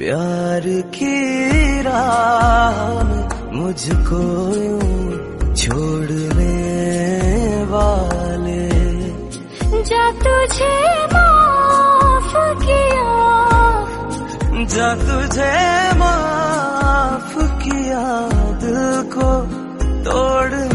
प्यार की राह में मुझको यूं छोड़ने वाले, जा तुझे माफ किया, जा तुझे माफ किया, दिल को तोड़